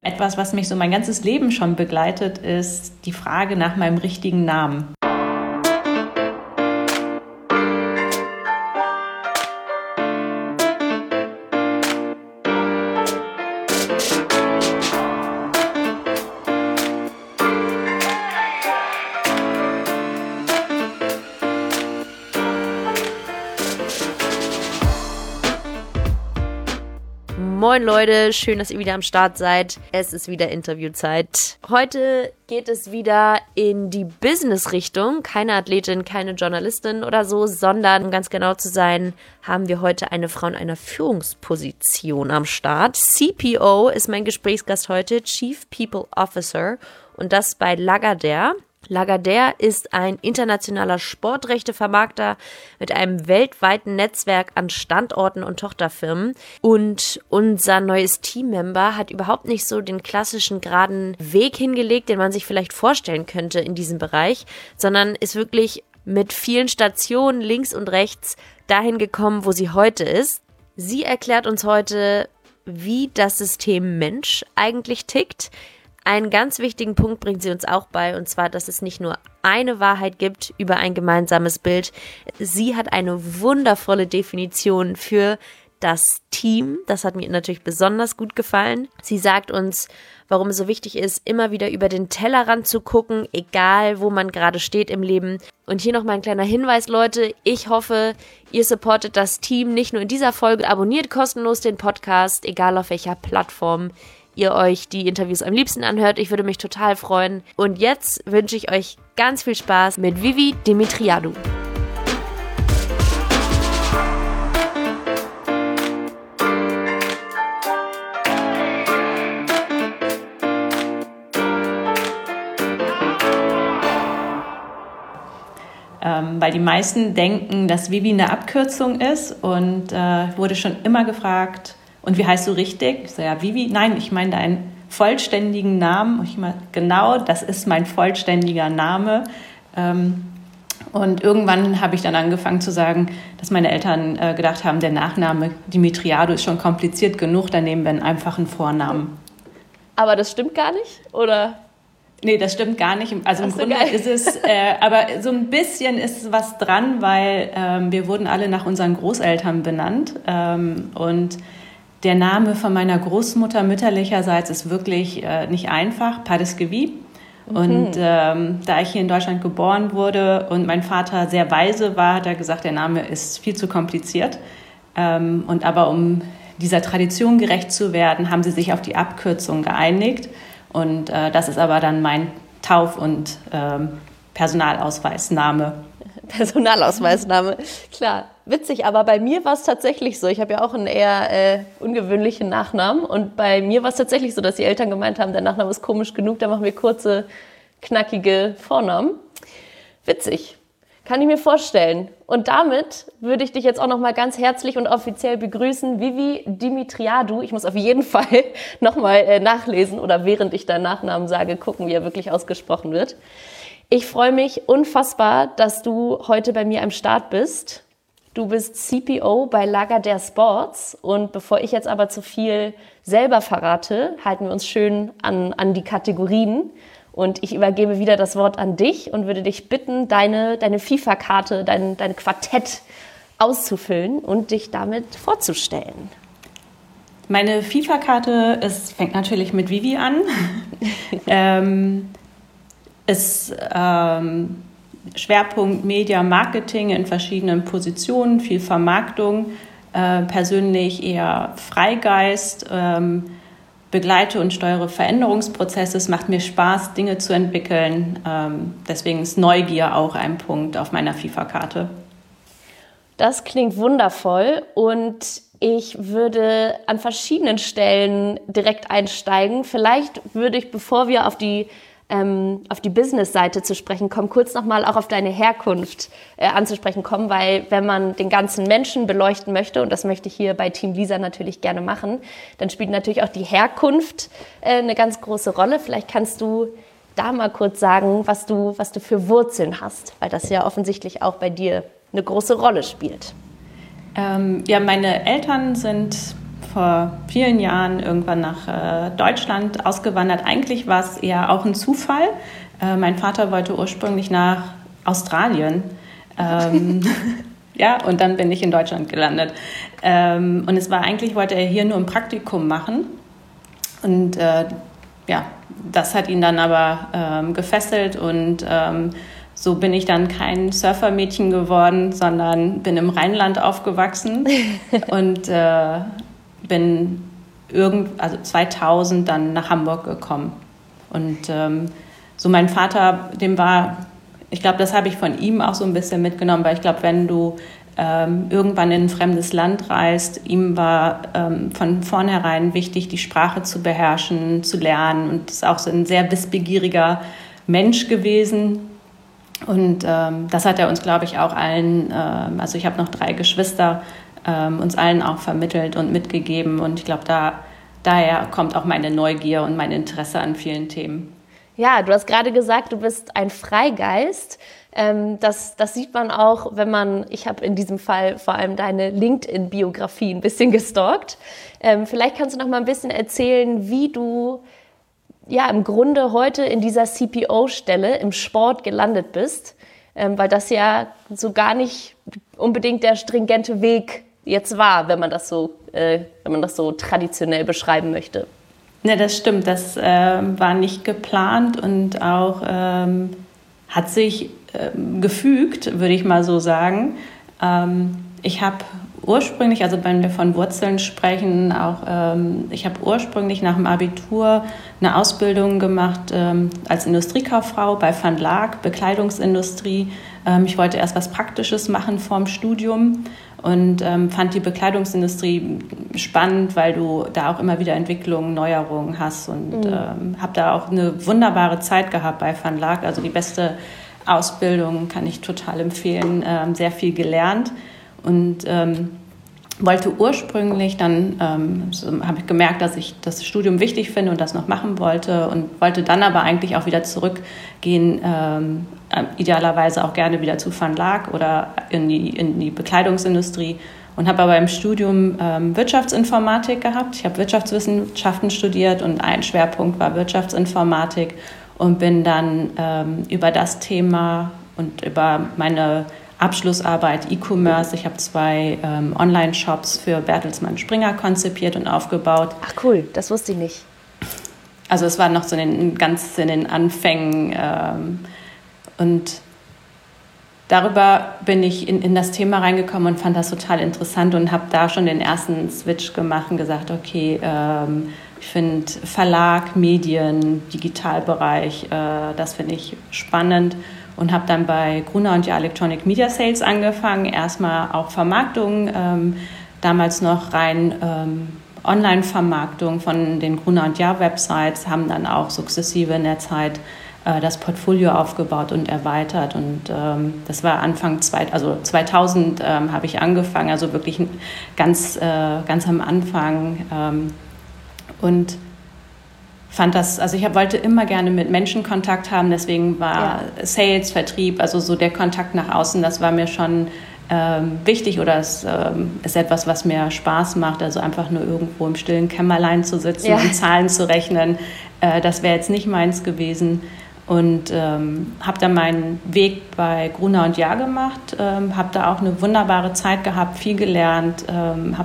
Etwas, was mich so mein ganzes Leben schon begleitet, ist die Frage nach meinem richtigen Namen. Moin Leute, schön, dass ihr wieder am Start seid. Es ist wieder Interviewzeit. Heute geht es wieder in die Business-Richtung. Keine Athletin, keine Journalistin oder so, sondern, um ganz genau zu sein, haben wir heute eine Frau in einer Führungsposition am Start. CPO ist mein Gesprächsgast heute, Chief People Officer, und das bei Lagardère. Lagardère ist ein internationaler Sportrechtevermarkter mit einem weltweiten Netzwerk an Standorten und Tochterfirmen. Und unser neues Teammember hat überhaupt nicht so den klassischen geraden Weg hingelegt, den man sich vielleicht vorstellen könnte in diesem Bereich, sondern ist wirklich mit vielen Stationen links und rechts dahin gekommen, wo sie heute ist. Sie erklärt uns heute, wie das System Mensch eigentlich tickt. Einen ganz wichtigen Punkt bringt sie uns auch bei, und zwar, dass es nicht nur eine Wahrheit gibt über ein gemeinsames Bild. Sie hat eine wundervolle Definition für das Team. Das hat mir natürlich besonders gut gefallen. Sie sagt uns, warum es so wichtig ist, immer wieder über den Tellerrand zu gucken, egal wo man gerade steht im Leben. Und hier nochmal ein kleiner Hinweis, Leute. Ich hoffe, ihr supportet das Team nicht nur in dieser Folge. Abonniert kostenlos den Podcast, egal auf welcher Plattform ihr euch die Interviews am liebsten anhört. Ich würde mich total freuen. Und jetzt wünsche ich euch ganz viel Spaß mit Vivi Dimitriadou. Weil die meisten denken, dass Vivi eine Abkürzung ist, und wurde schon immer gefragt, und wie heißt du richtig? Ich so, ja, Vivi. Nein, ich meine deinen vollständigen Namen. Und ich meine, genau, das ist mein vollständiger Name. Und irgendwann habe ich dann angefangen zu sagen, dass meine Eltern gedacht haben, der Nachname Dimitriadou ist schon kompliziert genug, dann nehmen wir einen einfachen Vornamen. Aber das stimmt gar nicht, oder? Nee, das stimmt gar nicht. Also im Grunde ist es, aber so ein bisschen ist was dran, weil wir wurden alle nach unseren Großeltern benannt. Und der Name von meiner Großmutter mütterlicherseits ist wirklich nicht einfach, Padeskevi. Und da ich hier in Deutschland geboren wurde und mein Vater sehr weise war, hat er gesagt, der Name ist viel zu kompliziert. Und aber um dieser Tradition gerecht zu werden, haben sie sich auf die Abkürzung geeinigt. Und das ist aber dann mein Tauf- und Personalausweisname. Personalausweisname, klar. Witzig, aber bei mir war es tatsächlich so. Ich habe ja auch einen eher ungewöhnlichen Nachnamen. Und bei mir war es tatsächlich so, dass die Eltern gemeint haben, der Nachname ist komisch genug, da machen wir kurze, knackige Vornamen. Witzig, kann ich mir vorstellen. Und damit würde ich dich jetzt auch nochmal ganz herzlich und offiziell begrüßen, Vivi Dimitriadou. Ich muss auf jeden Fall nochmal nachlesen oder während ich deinen Nachnamen sage, gucken, wie er wirklich ausgesprochen wird. Ich freue mich unfassbar, dass du heute bei mir am Start bist. Du bist CPO bei Lagardère Sports, und bevor ich jetzt aber zu viel selber verrate, halten wir uns schön an die Kategorien, und ich übergebe wieder das Wort an dich und würde dich bitten, deine FIFA-Karte, dein Quartett auszufüllen und dich damit vorzustellen. Meine FIFA-Karte fängt natürlich mit Vivi an. Ist Schwerpunkt Media Marketing in verschiedenen Positionen, viel Vermarktung, persönlich eher Freigeist, begleite und steuere Veränderungsprozesse. Es macht mir Spaß, Dinge zu entwickeln. Deswegen ist Neugier auch ein Punkt auf meiner FIFA-Karte. Das klingt wundervoll, und ich würde an verschiedenen Stellen direkt einsteigen. Vielleicht würde ich, bevor wir auf die Business-Seite zu sprechen kommen, kurz nochmal auch auf deine Herkunft anzusprechen kommen, weil wenn man den ganzen Menschen beleuchten möchte, und das möchte ich hier bei Team Lisa natürlich gerne machen, dann spielt natürlich auch die Herkunft eine ganz große Rolle. Vielleicht kannst du da mal kurz sagen, was du für Wurzeln hast, weil das ja offensichtlich auch bei dir eine große Rolle spielt. Ja, meine Eltern sind vor vielen Jahren irgendwann nach Deutschland ausgewandert. Eigentlich war es eher auch ein Zufall. Mein Vater wollte ursprünglich nach Australien. Ja, und dann bin ich in Deutschland gelandet. Und es war eigentlich, wollte er hier nur ein Praktikum machen. Und ja, das hat ihn dann aber gefesselt und so bin ich dann kein Surfermädchen geworden, sondern bin im Rheinland aufgewachsen und bin 2000 dann nach Hamburg gekommen. Und so mein Vater, ich glaube, das habe ich von ihm auch so ein bisschen mitgenommen, weil ich glaube, wenn du irgendwann in ein fremdes Land reist, ihm war von vornherein wichtig, die Sprache zu beherrschen, zu lernen und ist auch so ein sehr wissbegieriger Mensch gewesen. Und das hat er uns, glaube ich, auch allen, also ich habe noch 3 Geschwister, uns allen auch vermittelt und mitgegeben. Und ich glaube, daher kommt auch meine Neugier und mein Interesse an vielen Themen. Ja, du hast gerade gesagt, du bist ein Freigeist. Das sieht man auch, ich habe in diesem Fall vor allem deine LinkedIn-Biografie ein bisschen gestalkt. Vielleicht kannst du noch mal ein bisschen erzählen, wie du ja im Grunde heute in dieser CPO-Stelle im Sport gelandet bist, weil das ja so gar nicht unbedingt der stringente Weg jetzt war, wenn man das so traditionell beschreiben möchte. Ne, das stimmt. Das war nicht geplant und auch hat sich gefügt, würde ich mal so sagen. Ich habe ursprünglich, also wenn wir von Wurzeln sprechen, ich habe ursprünglich nach dem Abitur eine Ausbildung gemacht als Industriekauffrau bei Van Laak, Bekleidungsindustrie. Ich wollte erst was Praktisches machen vorm Studium und fand die Bekleidungsindustrie spannend, weil du da auch immer wieder Entwicklungen, Neuerungen hast und habe da auch eine wunderbare Zeit gehabt bei Van Laak. Also die beste Ausbildung kann ich total empfehlen, sehr viel gelernt. Und wollte ursprünglich, dann habe ich gemerkt, dass ich das Studium wichtig finde und das noch machen wollte und wollte dann aber eigentlich auch wieder zurückgehen, idealerweise auch gerne wieder zu Van Laak oder in die Bekleidungsindustrie und habe aber im Studium Wirtschaftsinformatik gehabt. Ich habe Wirtschaftswissenschaften studiert und ein Schwerpunkt war Wirtschaftsinformatik und bin dann über das Thema und über meine Abschlussarbeit E-Commerce. Ich habe 2 Online-Shops für Bertelsmann Springer konzipiert und aufgebaut. Ach cool, das wusste ich nicht. Also es war noch so ganz in den Anfängen. Und darüber bin ich in das Thema reingekommen und fand das total interessant und habe da schon den ersten Switch gemacht und gesagt, okay, ich finde Verlag, Medien, Digitalbereich, das finde ich spannend. Und habe dann bei Gruner + Jahr Electronic Media Sales angefangen, erstmal auch Vermarktung, damals noch rein Online-Vermarktung von den Gruner + Jahr Websites, haben dann auch sukzessive in der Zeit das Portfolio aufgebaut und erweitert und das war Anfang 2000 habe ich angefangen, also wirklich ganz am Anfang und fand das, also ich wollte immer gerne mit Menschen Kontakt haben, deswegen war Sales, Vertrieb, also so der Kontakt nach außen, das war mir schon wichtig oder es ist etwas, was mir Spaß macht, also einfach nur irgendwo im stillen Kämmerlein zu sitzen und Zahlen zu rechnen, das wäre jetzt nicht meins gewesen und habe dann meinen Weg bei Gruner + Jahr gemacht, habe da auch eine wunderbare Zeit gehabt, viel gelernt, habe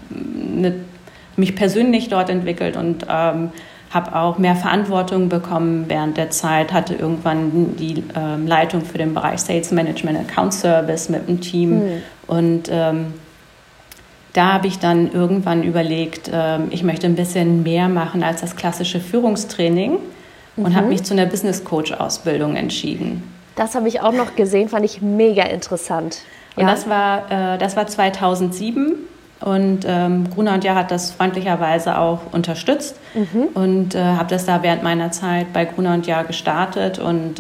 mich persönlich dort entwickelt und habe auch mehr Verantwortung bekommen während der Zeit, hatte irgendwann die Leitung für den Bereich Sales Management Account Service mit dem Team. Und da habe ich dann irgendwann überlegt, ich möchte ein bisschen mehr machen als das klassische Führungstraining und habe mich zu einer Business Coach Ausbildung entschieden. Das habe ich auch noch gesehen, fand ich mega interessant. Und das war 2007. Und Gruner + Jahr hat das freundlicherweise auch unterstützt und habe das da während meiner Zeit bei Gruner + Jahr gestartet und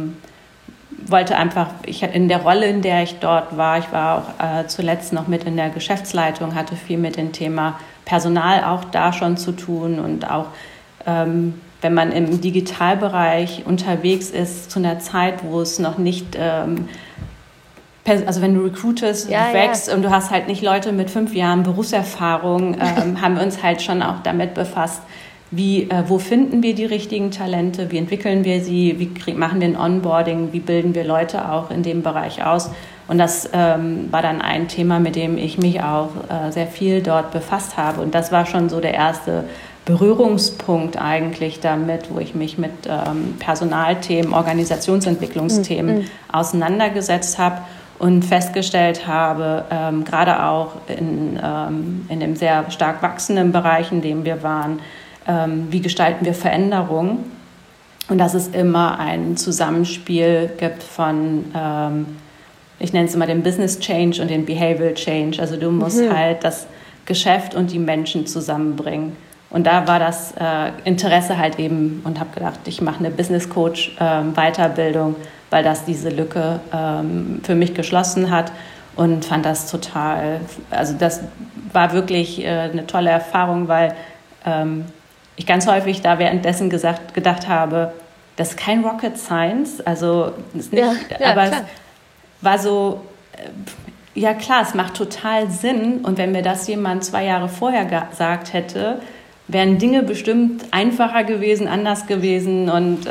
wollte einfach, in der Rolle, in der ich dort war, ich war auch zuletzt noch mit in der Geschäftsleitung, hatte viel mit dem Thema Personal auch da schon zu tun und auch wenn man im Digitalbereich unterwegs ist, zu einer Zeit, wo es noch nicht also wenn du recruitest, du wächst und du hast halt nicht Leute mit 5 Jahren Berufserfahrung, haben wir uns halt schon auch damit befasst, wo finden wir die richtigen Talente, wie entwickeln wir sie, wie machen wir ein Onboarding, wie bilden wir Leute auch in dem Bereich aus. Und das war dann ein Thema, mit dem ich mich auch sehr viel dort befasst habe. Und das war schon so der erste Berührungspunkt eigentlich damit, wo ich mich mit Personalthemen, Organisationsentwicklungsthemen auseinandergesetzt habe und festgestellt habe, gerade auch in dem sehr stark wachsenden Bereich, in dem wir waren, wie gestalten wir Veränderung und dass es immer ein Zusammenspiel gibt von, ich nenne es immer den Business Change und den Behavioral Change. Also du musst halt das Geschäft und die Menschen zusammenbringen. Und da war das Interesse halt eben und habe gedacht, ich mache eine Business Coach Weiterbildung, weil das diese Lücke für mich geschlossen hat und fand das total, also das war wirklich eine tolle Erfahrung, weil ich ganz häufig da währenddessen gedacht habe, das ist kein Rocket Science, also ist nicht, aber klar. Es war so, ja klar, es macht total Sinn und wenn mir das jemand 2 Jahre vorher gesagt hätte, wären Dinge bestimmt einfacher gewesen, anders gewesen und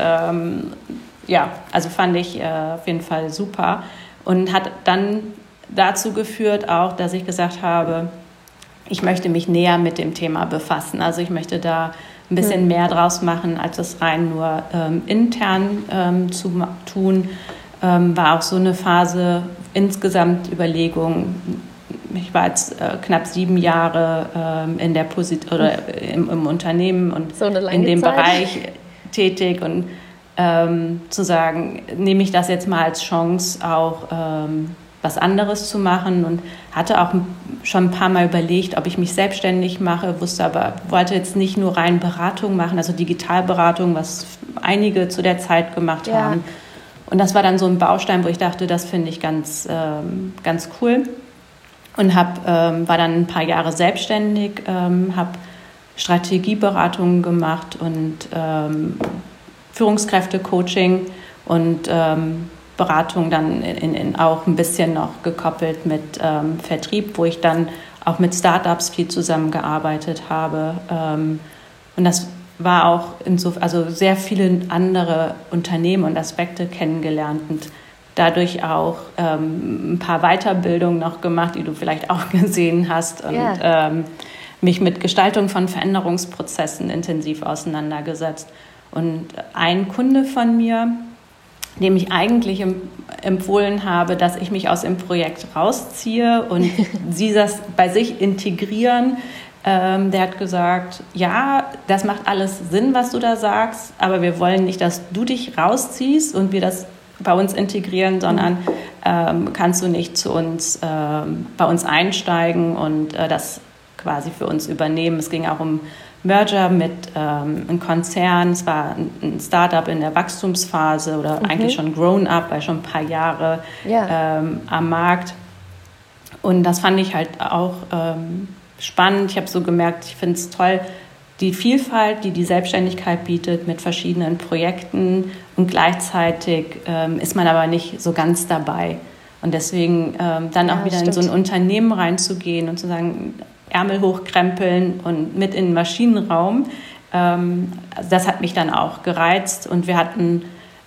also fand ich auf jeden Fall super und hat dann dazu geführt auch, dass ich gesagt habe, ich möchte mich näher mit dem Thema befassen. Also ich möchte da ein bisschen mehr draus machen, als es rein nur intern zu tun. War auch so eine Phase, insgesamt Überlegung. Ich war jetzt knapp 7 Jahre in der im Unternehmen und so in dem Bereich tätig und zu sagen, nehme ich das jetzt mal als Chance, auch was anderes zu machen und hatte auch schon ein paar Mal überlegt, ob ich mich selbstständig mache, wollte jetzt nicht nur rein Beratung machen, also Digitalberatung, was einige zu der Zeit gemacht haben. Und das war dann so ein Baustein, wo ich dachte, das finde ich ganz cool. Und war dann ein paar Jahre selbstständig, habe Strategieberatungen gemacht und Führungskräfte-Coaching und Beratung dann auch ein bisschen noch gekoppelt mit Vertrieb, wo ich dann auch mit Startups viel zusammengearbeitet habe. Und das war auch also sehr viele andere Unternehmen und Aspekte kennengelernt und dadurch auch ein paar Weiterbildungen noch gemacht, die du vielleicht auch gesehen hast und mich mit Gestaltung von Veränderungsprozessen intensiv auseinandergesetzt. Und ein Kunde von mir, dem ich eigentlich empfohlen habe, dass ich mich aus dem Projekt rausziehe und sie das bei sich integrieren, der hat gesagt, ja, das macht alles Sinn, was du da sagst, aber wir wollen nicht, dass du dich rausziehst und wir das bei uns integrieren, sondern kannst du nicht zu uns, bei uns einsteigen und das quasi für uns übernehmen. Es ging auch um Merger mit einem Konzern. Es war ein Startup in der Wachstumsphase oder eigentlich schon grown-up, weil schon ein paar Jahre am Markt. Und das fand ich halt auch spannend. Ich habe so gemerkt, ich finde es toll, die Vielfalt, die Selbstständigkeit bietet mit verschiedenen Projekten und gleichzeitig ist man aber nicht so ganz dabei. Und deswegen dann auch wieder in so ein Unternehmen reinzugehen und zu sagen, Ärmel hochkrempeln und mit in den Maschinenraum, das hat mich dann auch gereizt und wir hatten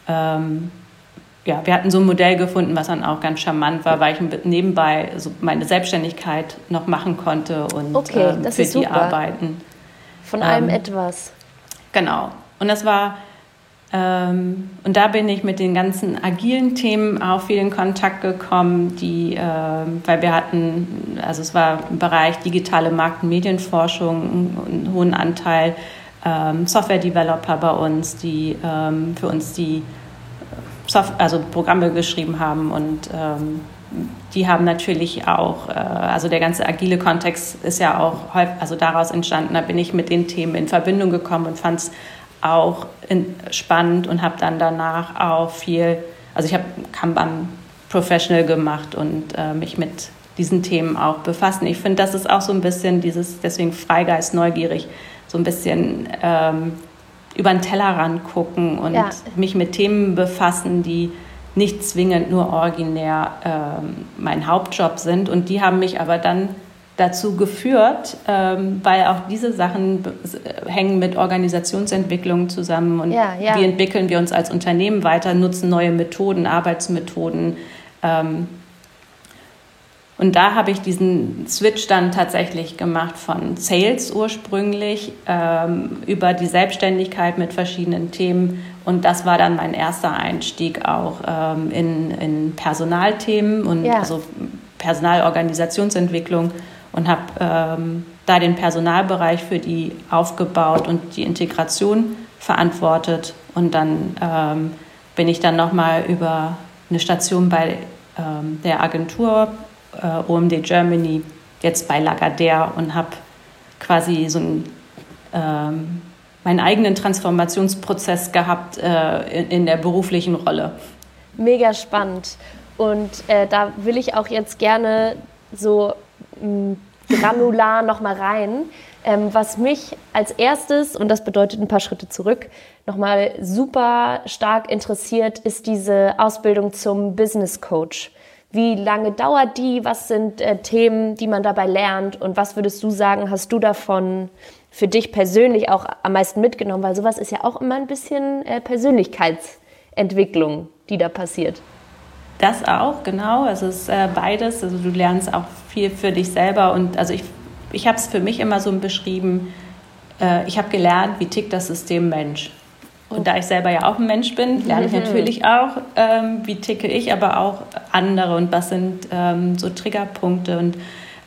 so ein Modell gefunden, was dann auch ganz charmant war, weil ich nebenbei so meine Selbstständigkeit noch machen konnte und für die super. Arbeiten. Von allem etwas. Genau. Und das war, und da bin ich mit den ganzen agilen Themen auch viel in Kontakt gekommen, weil wir hatten, also es war im Bereich digitale Markt- und Medienforschung, einen hohen Anteil Software-Developer bei uns, die für uns die Programme geschrieben haben und die haben natürlich auch, also der ganze agile Kontext ist ja auch häufig, daraus entstanden, da bin ich mit den Themen in Verbindung gekommen und fand es auch spannend und habe dann danach auch ich habe Kanban Professional gemacht und mich mit diesen Themen auch befassen. Ich finde, das ist auch so ein bisschen deswegen Freigeist, neugierig, so ein bisschen über den Tellerrand gucken und mich mit Themen befassen, die nicht zwingend nur originär mein Hauptjob sind. Und die haben mich aber dann dazu geführt, weil auch diese Sachen hängen mit Organisationsentwicklung zusammen und wie entwickeln wir uns als Unternehmen weiter, nutzen neue Methoden, Arbeitsmethoden. Und da habe ich diesen Switch dann tatsächlich gemacht von Sales ursprünglich über die Selbstständigkeit mit verschiedenen Themen. Und das war dann mein erster Einstieg auch in Personalthemen und also Personalorganisationsentwicklung und habe da den Personalbereich für die aufgebaut und die Integration verantwortet. Und dann bin ich dann nochmal über eine Station bei der Agentur OMD Germany, jetzt bei Lagardère und habe quasi so meinen eigenen Transformationsprozess gehabt in der beruflichen Rolle. Mega spannend. Und da will ich auch jetzt gerne so granular nochmal rein. Was mich als erstes, und das bedeutet ein paar Schritte zurück, nochmal super stark interessiert, ist diese Ausbildung zum Business Coach. Wie lange dauert die? Was sind Themen, die man dabei lernt? Und was würdest du sagen, hast du davon für dich persönlich auch am meisten mitgenommen? Weil sowas ist ja auch immer ein bisschen Persönlichkeitsentwicklung, die da passiert. Das auch, genau. Es ist beides. Also du lernst auch viel für dich selber. Und also ich habe es für mich immer so beschrieben, ich habe gelernt, wie tickt das System Mensch. Und da ich selber ja auch ein Mensch bin, lerne ich natürlich auch, wie ticke ich, aber auch andere und was sind so Triggerpunkte und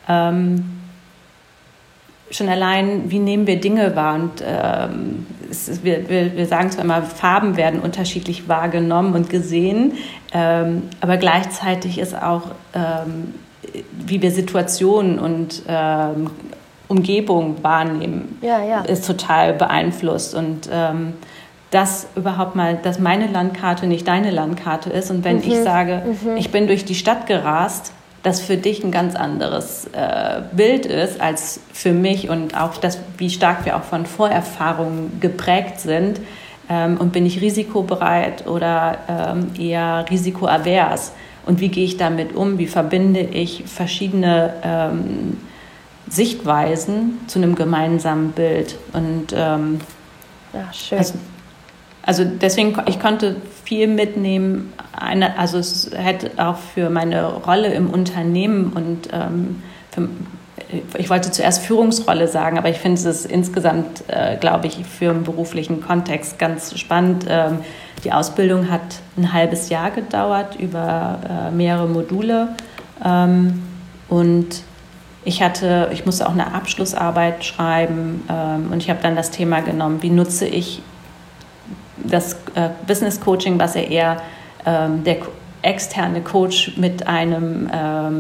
schon allein, wie nehmen wir Dinge wahr und wir sagen zwar immer, Farben werden unterschiedlich wahrgenommen und gesehen, aber gleichzeitig ist auch, wie wir Situationen und Umgebung wahrnehmen, ist total beeinflusst und dass überhaupt mal, dass meine Landkarte nicht deine Landkarte ist und wenn ich sage, ich bin durch die Stadt gerast, das für dich ein ganz anderes Bild ist als für mich und auch das, wie stark wir auch von Vorerfahrungen geprägt sind und bin ich risikobereit oder eher risikoavers und wie gehe ich damit um, wie verbinde ich verschiedene Sichtweisen zu einem gemeinsamen Bild und schön. Also deswegen, ich konnte viel mitnehmen, also es hätte auch für meine Rolle im Unternehmen und ich wollte zuerst Führungsrolle sagen, aber ich finde es insgesamt, glaube ich, für einen beruflichen Kontext ganz spannend. Die Ausbildung hat ein halbes Jahr gedauert über mehrere Module und ich musste auch eine Abschlussarbeit schreiben und ich habe dann das Thema genommen, wie nutze ich das Business Coaching, was ja eher der externe Coach mit einem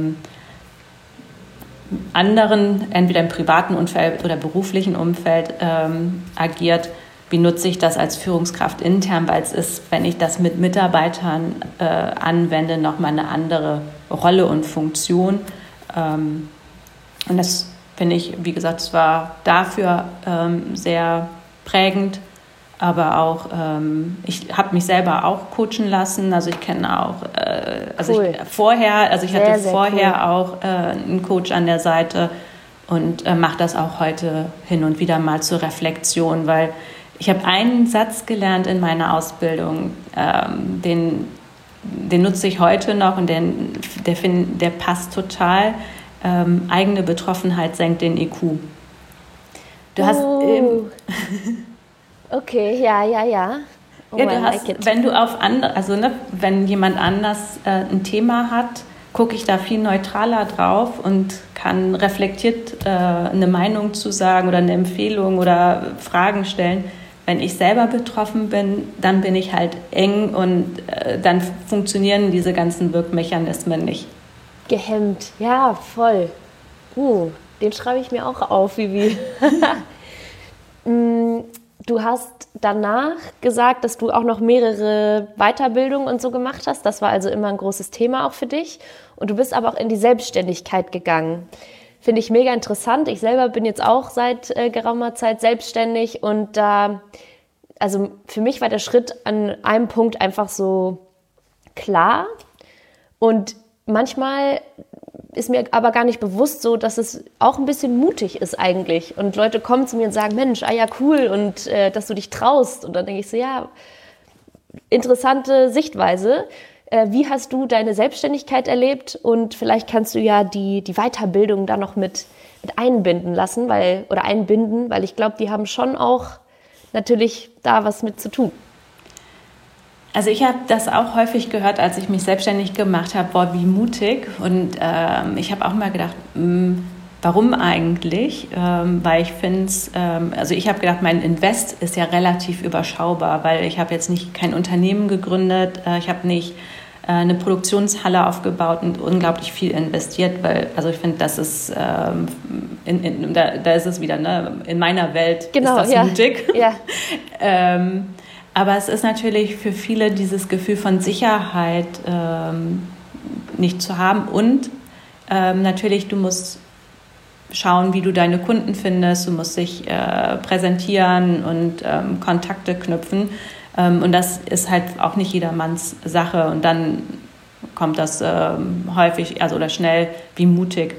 anderen, entweder im privaten Umfeld oder beruflichen Umfeld agiert. Wie nutze ich das als Führungskraft intern, weil es ist, wenn ich das mit Mitarbeitern anwende, nochmal eine andere Rolle und Funktion. Und das finde ich, wie gesagt, es war dafür sehr prägend. Aber auch, ich habe mich selber auch coachen lassen. Also ich kenne auch, cool. Ich hatte vorher cool. Auch einen Coach an der Seite und mache das auch heute hin und wieder mal zur Reflexion, weil ich habe einen Satz gelernt in meiner Ausbildung, den nutze ich heute noch und der passt total. Eigene Betroffenheit senkt den IQ. Du hast okay, ja. Oh, du hast, wenn du auf andere, also wenn jemand anders ein Thema hat, gucke ich da viel neutraler drauf und kann reflektiert eine Meinung zu sagen oder eine Empfehlung oder Fragen stellen. Wenn ich selber betroffen bin, dann bin ich halt eng und dann funktionieren diese ganzen Wirkmechanismen nicht. Gehemmt, ja, voll. Den schreibe ich mir auch auf, Vivi. Du hast danach gesagt, dass du auch noch mehrere Weiterbildungen und so gemacht hast. Das war also immer ein großes Thema auch für dich. Und du bist aber auch in die Selbstständigkeit gegangen. Finde ich mega interessant. Ich selber bin jetzt auch seit geraumer Zeit selbstständig. Und also für mich war der Schritt an einem Punkt einfach so klar und manchmal ist mir aber gar nicht bewusst so, dass es auch ein bisschen mutig ist eigentlich. Und Leute kommen zu mir und sagen, Mensch, ja, cool und dass du dich traust. Und dann denke ich so, ja, interessante Sichtweise. Wie hast du deine Selbstständigkeit erlebt? Und vielleicht kannst du ja die Weiterbildung da noch mit einbinden, weil ich glaube, die haben schon auch natürlich da was mit zu tun. Also ich habe das auch häufig gehört, als ich mich selbstständig gemacht habe, boah, wie mutig. Und ich habe auch mal gedacht, warum eigentlich? Weil ich finde es, also ich habe gedacht, mein Invest ist ja relativ überschaubar, weil ich habe jetzt kein Unternehmen gegründet, ich habe nicht eine Produktionshalle aufgebaut und unglaublich viel investiert, weil, also ich finde, das ist, da ist es wieder, ne? In meiner Welt ist das mutig. Ja. Aber es ist natürlich für viele dieses Gefühl von Sicherheit nicht zu haben. Und natürlich, du musst schauen, wie du deine Kunden findest. Du musst dich präsentieren und Kontakte knüpfen. Und das ist halt auch nicht jedermanns Sache. Und dann kommt das häufig, oder schnell wie mutig.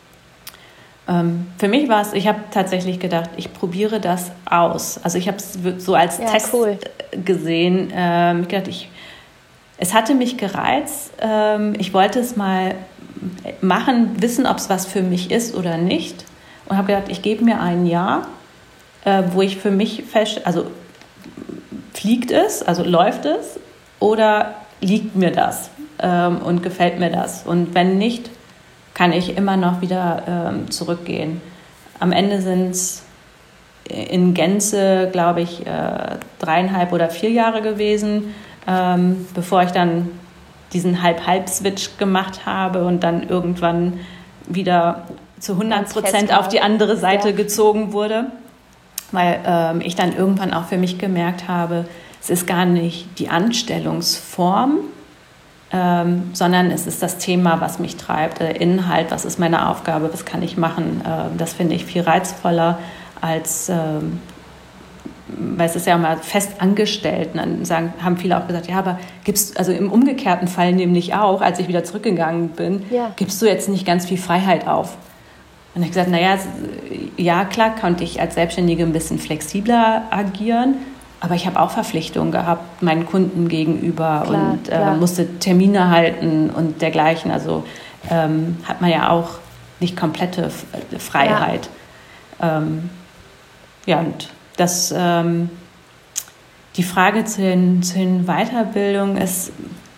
Für mich war es, ich habe tatsächlich gedacht, ich probiere das aus. Also ich habe es so als Test gesehen. Ich dachte, es hatte mich gereizt. Ich wollte es mal machen, wissen, ob es was für mich ist oder nicht. Und habe gedacht, ich gebe mir ein Jahr, wo ich für mich fliegt es, also läuft es, oder liegt mir das und gefällt mir das? Und wenn nicht, kann ich immer noch wieder zurückgehen. Am Ende sind es in Gänze, glaube ich, 3,5 oder 4 Jahre gewesen, bevor ich dann diesen Halb-Halb-Switch gemacht habe und dann irgendwann wieder zu 100% auf die andere Seite gezogen wurde, weil ich dann irgendwann auch für mich gemerkt habe, es ist gar nicht die Anstellungsform, sondern es ist das Thema, was mich treibt, der Inhalt, was ist meine Aufgabe, was kann ich machen. Das finde ich viel reizvoller als, weil es ist ja immer fest angestellt. Und dann haben viele auch gesagt, ja, aber also im umgekehrten Fall nämlich auch, als ich wieder zurückgegangen bin, gibst du jetzt nicht ganz viel Freiheit auf. Und ich habe gesagt, naja, ja, klar konnte ich als Selbstständige ein bisschen flexibler agieren, aber ich habe auch Verpflichtungen gehabt meinen Kunden gegenüber und musste Termine halten und dergleichen. Also hat man ja auch nicht komplette Freiheit. Und das, die Frage zu den Weiterbildungen ist,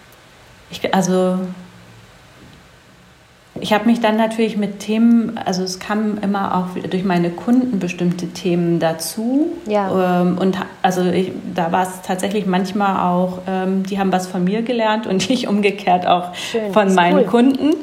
ich habe mich dann natürlich mit Themen, also es kamen immer auch durch meine Kunden bestimmte Themen dazu. Ja. Und da war es tatsächlich manchmal auch, die haben was von mir gelernt und ich umgekehrt auch von meinen Kunden.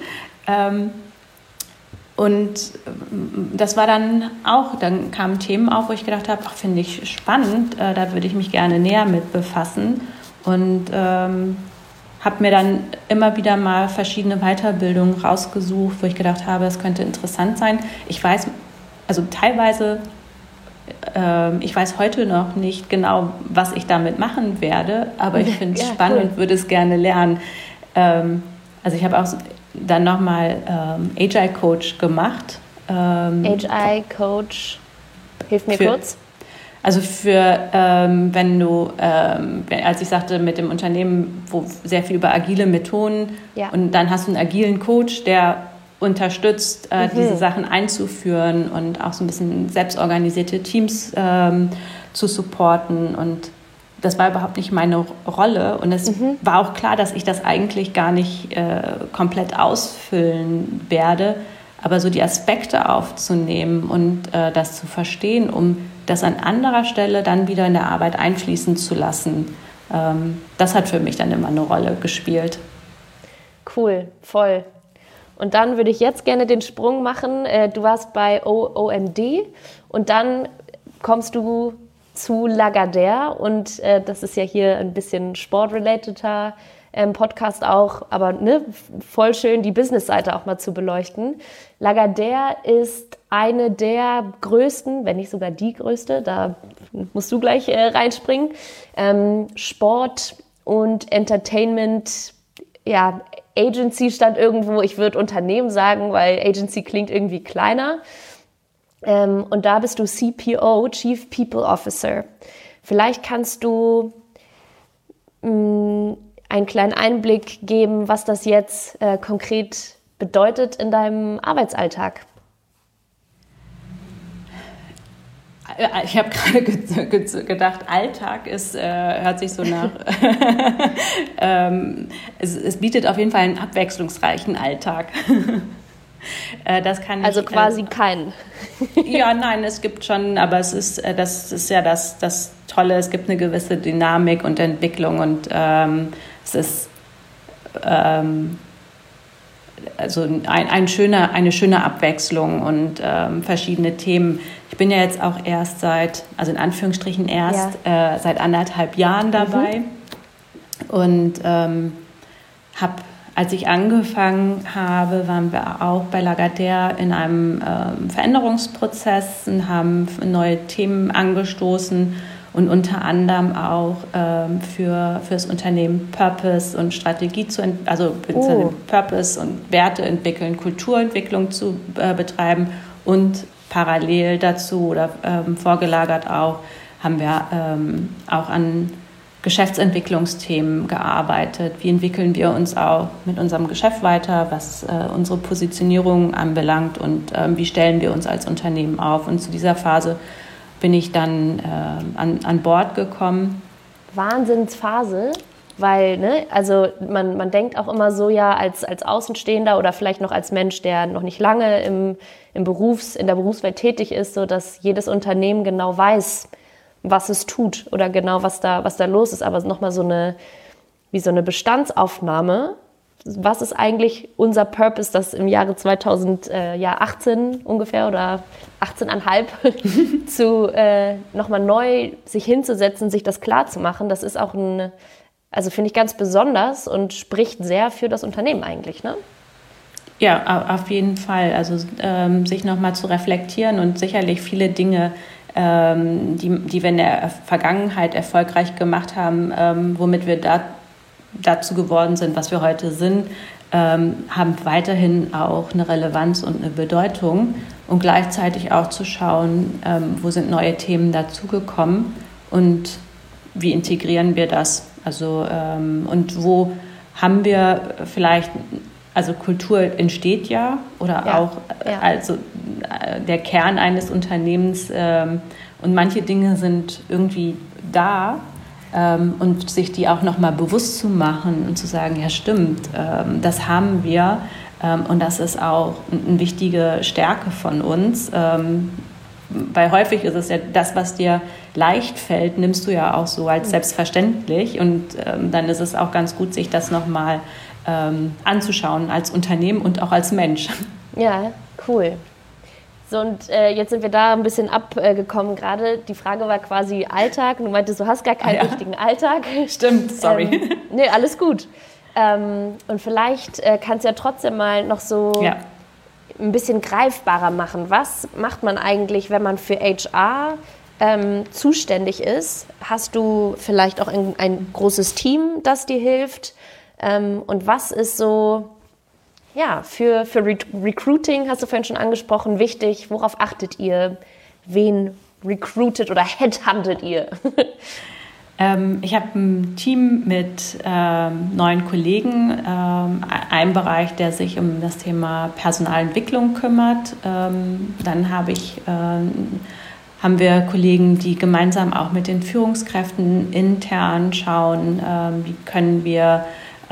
Und das war dann kamen Themen auf, wo ich gedacht habe, finde ich spannend, da würde ich mich gerne näher mit befassen. Und habe mir dann immer wieder mal verschiedene Weiterbildungen rausgesucht, wo ich gedacht habe, es könnte interessant sein. Ich weiß, also teilweise, ich weiß heute noch nicht genau, was ich damit machen werde, aber ich finde es spannend und würde es gerne lernen. Also ich habe auch dann nochmal Agile Coach gemacht. Agile Coach, hilf mir kurz. Also wenn du, als ich sagte, mit dem Unternehmen, wo sehr viel über agile Methoden und dann hast du einen agilen Coach, der unterstützt, diese Sachen einzuführen und auch so ein bisschen selbstorganisierte Teams zu supporten. Und das war überhaupt nicht meine Rolle. Und es war auch klar, dass ich das eigentlich gar nicht komplett ausfüllen werde. Aber so die Aspekte aufzunehmen und das zu verstehen, um das an anderer Stelle dann wieder in der Arbeit einfließen zu lassen, das hat für mich dann immer eine Rolle gespielt. Cool, voll. Und dann würde ich jetzt gerne den Sprung machen. Du warst bei OMD und dann kommst du zu Lagardère und das ist ja hier ein bisschen sportrelateter Podcast auch, aber voll schön die Business-Seite auch mal zu beleuchten. Lagardère ist eine der größten, wenn nicht sogar die größte, da musst du gleich reinspringen, Sport- und Entertainment Agency stand irgendwo, ich würde Unternehmen sagen, weil Agency klingt irgendwie kleiner. Und da bist du CPO, Chief People Officer. Vielleicht kannst du einen kleinen Einblick geben, was das jetzt konkret bedeutet in deinem Arbeitsalltag. Ich habe gerade gedacht, Alltag hört sich so nach. Es bietet auf jeden Fall einen abwechslungsreichen Alltag. Das kann ich, also quasi keinen. Ja, nein, es gibt schon, aber das ist ja das Tolle. Es gibt eine gewisse Dynamik und Entwicklung und es ist also eine schöne Abwechslung und verschiedene Themen. Ich bin ja jetzt auch erst seit seit 1,5 Jahren dabei und habe, als ich angefangen habe, waren wir auch bei Lagardère in einem Veränderungsprozess und haben neue Themen angestoßen und unter anderem auch für das Unternehmen Purpose und Strategie Purpose und Werte entwickeln, Kulturentwicklung zu betreiben und parallel dazu oder vorgelagert auch haben wir auch an Geschäftsentwicklungsthemen gearbeitet. Wie entwickeln wir uns auch mit unserem Geschäft weiter, was unsere Positionierung anbelangt und wie stellen wir uns als Unternehmen auf? Und zu dieser Phase bin ich dann an Bord gekommen. Wahnsinnsphase, weil also man denkt auch immer so, ja, als Außenstehender oder vielleicht noch als Mensch, der noch nicht lange in der Berufswelt tätig ist, so dass jedes Unternehmen genau weiß, was es tut oder genau was da los ist, aber nochmal so eine Bestandsaufnahme. Was ist eigentlich unser Purpose, das im Jahre 2018 ungefähr oder 18,5 nochmal neu sich hinzusetzen, sich das klar zu machen, das ist auch also finde ich ganz besonders und spricht sehr für das Unternehmen eigentlich, ne? Ja, auf jeden Fall. Also sich nochmal zu reflektieren und sicherlich viele Dinge, die wir in der Vergangenheit erfolgreich gemacht haben, womit wir dazu geworden sind, was wir heute sind, haben weiterhin auch eine Relevanz und eine Bedeutung und gleichzeitig auch zu schauen, wo sind neue Themen dazugekommen und wie integrieren wir das? Also und wo haben wir vielleicht, also Kultur entsteht ja oder auch also der Kern eines Unternehmens und manche Dinge sind irgendwie da. Und sich die auch nochmal bewusst zu machen und zu sagen, ja stimmt, das haben wir und das ist auch eine wichtige Stärke von uns, weil häufig ist es ja das, was dir leicht fällt, nimmst du ja auch so als selbstverständlich und dann ist es auch ganz gut, sich das nochmal anzuschauen als Unternehmen und auch als Mensch. Ja, cool. So, und jetzt sind wir da ein bisschen abgekommen gerade. Die Frage war quasi Alltag. Du meintest, du hast gar keinen richtigen Alltag. Stimmt, sorry. Nee, alles gut. Und vielleicht kannst du ja trotzdem mal noch so ein bisschen greifbarer machen. Was macht man eigentlich, wenn man für HR zuständig ist? Hast du vielleicht auch ein großes Team, das dir hilft? Und was ist so... Ja, für Recruiting, hast du vorhin schon angesprochen, wichtig. Worauf achtet ihr? Wen recruited oder headhuntet ihr? Ich habe ein Team mit 9 Kollegen, ein Bereich, der sich um das Thema Personalentwicklung kümmert. Dann haben wir Kollegen, die gemeinsam auch mit den Führungskräften intern schauen, wie können wir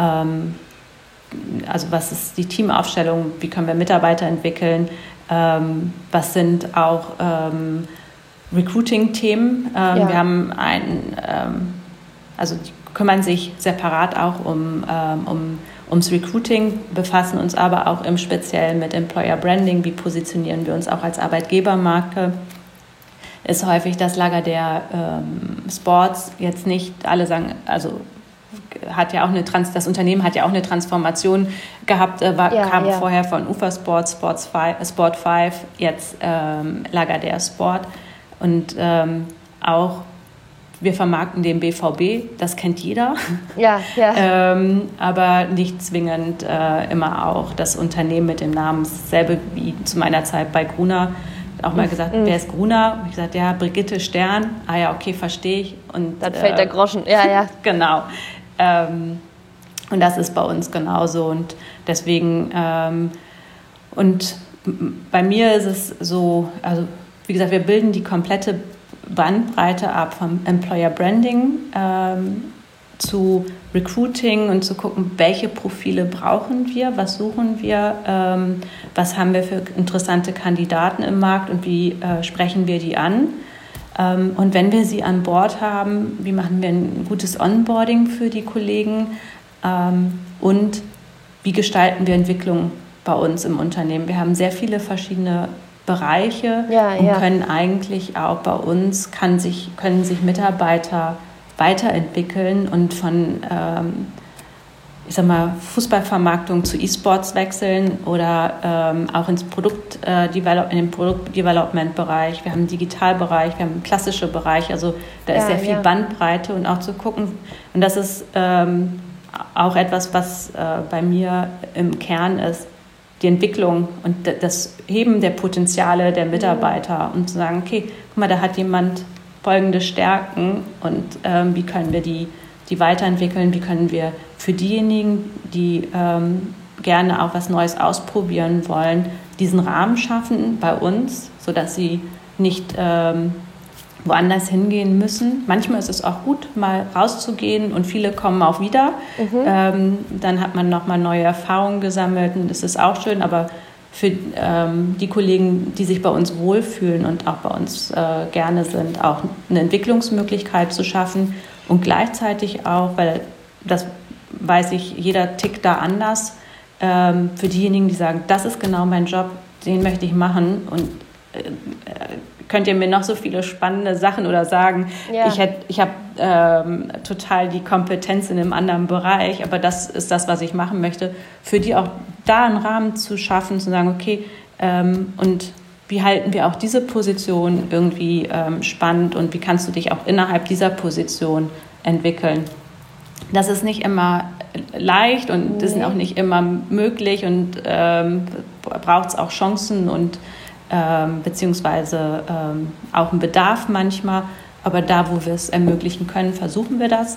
also was ist die Teamaufstellung, wie können wir Mitarbeiter entwickeln, was sind auch Recruiting-Themen. Wir haben also die kümmern sich separat auch ums Recruiting, befassen uns aber auch im Speziellen mit Employer Branding, wie positionieren wir uns auch als Arbeitgebermarke. Ist häufig das Lagardère Sports, jetzt nicht alle sagen, also das Unternehmen hat ja auch eine Transformation gehabt, kam vorher von UFA Sport, Sport 5, jetzt Lagardère Sport und auch wir vermarkten den BVB, das kennt jeder, ja. Aber nicht zwingend immer auch das Unternehmen mit dem Namen. Dasselbe wie zu meiner Zeit bei Gruner. Auch mal gesagt, wer ist Gruner? Und ich gesagt, ja, Brigitte Stern. Ah ja, okay, verstehe ich. Und dann fällt der Groschen, ja. Genau. Und das ist bei uns genauso. Und deswegen, und bei mir ist es so, also wie gesagt, wir bilden die komplette Bandbreite ab, vom Employer Branding zu Recruiting und zu gucken, welche Profile brauchen wir, was suchen wir, was haben wir für interessante Kandidaten im Markt und wie sprechen wir die an. Und wenn wir sie an Bord haben, wie machen wir ein gutes Onboarding für die Kollegen und wie gestalten wir Entwicklung bei uns im Unternehmen. Wir haben sehr viele verschiedene Bereiche und können eigentlich auch bei uns, können sich Mitarbeiter weiterentwickeln und von Fußballvermarktung zu E-Sports wechseln oder auch in den Produktdevelopment-Bereich. Wir haben einen Digitalbereich, wir haben einen klassischen Bereich, also da ist sehr viel Bandbreite und auch zu gucken. Und das ist auch etwas, was bei mir im Kern ist, die Entwicklung und das Heben der Potenziale der Mitarbeiter und zu sagen, okay, guck mal, da hat jemand folgende Stärken und wie können wir die weiterentwickeln, wie können wir für diejenigen, die gerne auch was Neues ausprobieren wollen, diesen Rahmen schaffen bei uns, sodass sie nicht woanders hingehen müssen. Manchmal ist es auch gut, mal rauszugehen und viele kommen auch wieder. Dann hat man nochmal neue Erfahrungen gesammelt und das ist auch schön, aber für die Kollegen, die sich bei uns wohlfühlen und auch bei uns gerne sind, auch eine Entwicklungsmöglichkeit zu schaffen und gleichzeitig auch, weil das weiß ich, jeder tickt da anders, für diejenigen, die sagen, das ist genau mein Job, den möchte ich machen und könnt ihr mir noch so viele spannende Sachen oder sagen, ich habe total die Kompetenz in einem anderen Bereich, aber das ist das, was ich machen möchte, für die auch da einen Rahmen zu schaffen, zu sagen, okay, und wie halten wir auch diese Position irgendwie spannend und wie kannst du dich auch innerhalb dieser Position entwickeln. Das ist nicht immer leicht und das ist auch nicht immer möglich und braucht es auch Chancen und beziehungsweise auch einen Bedarf manchmal, aber da, wo wir es ermöglichen können, versuchen wir das.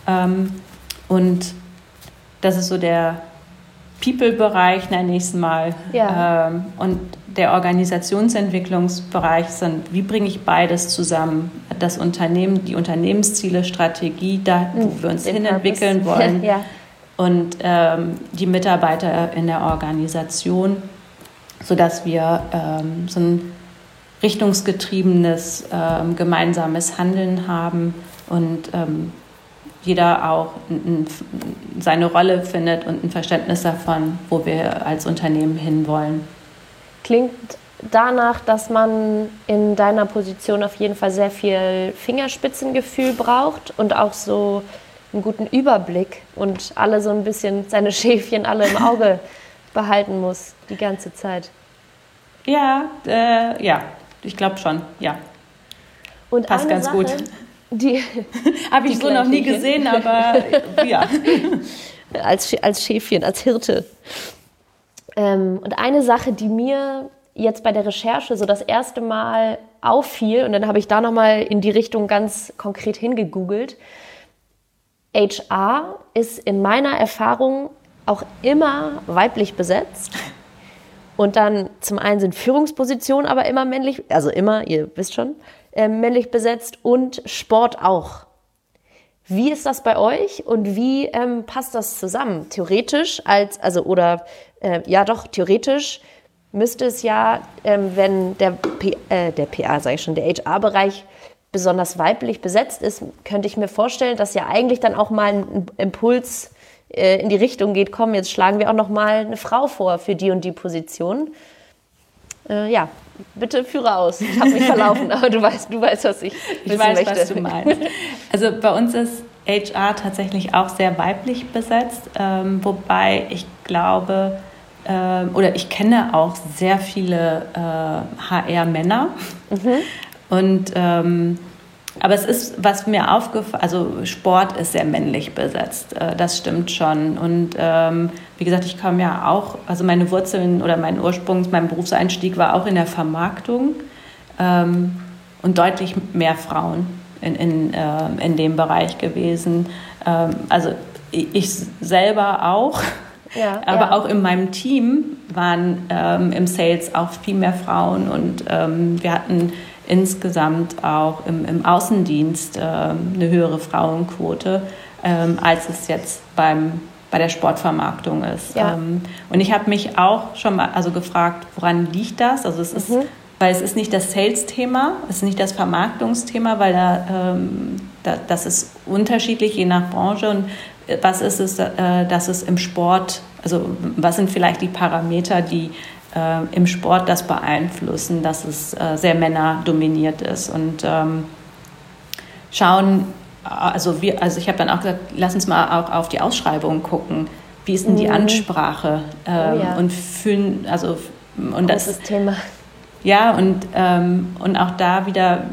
Und das ist so der People-Bereich, nenne ich es mal. Und der Organisationsentwicklungsbereich sind, wie bringe ich beides zusammen? Das Unternehmen, die Unternehmensziele, Strategie, da, wo wir uns hinentwickeln wollen und die Mitarbeiter in der Organisation, sodass wir so ein richtungsgetriebenes gemeinsames Handeln haben und jeder auch seine Rolle findet und ein Verständnis davon, wo wir als Unternehmen hinwollen. Klingt danach, dass man in deiner Position auf jeden Fall sehr viel Fingerspitzengefühl braucht und auch so einen guten Überblick und alle so ein bisschen seine Schäfchen alle im Auge behalten muss die ganze Zeit. Ja, ich glaube schon, ja. Und passt ganz Sache, gut. Die habe ich so noch nie gesehen, aber ja. Als Schäfchen, als Hirte. Und eine Sache, die mir jetzt bei der Recherche so das erste Mal auffiel, und dann habe ich da nochmal in die Richtung ganz konkret hingegoogelt, HR ist in meiner Erfahrung auch immer weiblich besetzt. Und dann zum einen sind Führungspositionen aber immer männlich, also immer, ihr wisst schon, männlich besetzt und Sport auch. Wie ist das bei euch und wie passt das zusammen? Theoretisch theoretisch müsste es ja, wenn der HR-Bereich besonders weiblich besetzt ist, könnte ich mir vorstellen, dass ja eigentlich dann auch mal ein Impuls in die Richtung geht, komm, jetzt schlagen wir auch noch mal eine Frau vor für die und die Position. Bitte führe aus. Ich habe mich verlaufen, aber du weißt, was ich wissen möchte. Was du meinst. Also bei uns ist HR tatsächlich auch sehr weiblich besetzt, wobei ich glaube, oder ich kenne auch sehr viele HR-Männer. Und Aber es ist, was mir aufgefallen, also Sport ist sehr männlich besetzt, das stimmt schon. Und wie gesagt, ich komme ja auch, also meine Wurzeln oder mein Ursprung, mein Berufseinstieg war auch in der Vermarktung und deutlich mehr Frauen in dem Bereich gewesen. Also ich selber auch, aber auch in meinem Team waren im Sales auch viel mehr Frauen und wir hatten insgesamt auch im Außendienst eine höhere Frauenquote, als es jetzt bei der Sportvermarktung ist. Ja. Und ich habe mich auch schon mal gefragt, woran liegt das? Also es ist, weil es ist nicht das Sales-Thema, es ist nicht das Vermarktungsthema, weil das ist unterschiedlich je nach Branche. Und was ist es, dass es im Sport, also was sind vielleicht die Parameter, die im Sport das beeinflussen, dass es sehr männerdominiert ist und schauen, also ich habe dann auch gesagt, lass uns mal auch auf die Ausschreibung gucken, wie ist denn die Ansprache und fühlen, also und das Thema. Ja, und auch da wieder,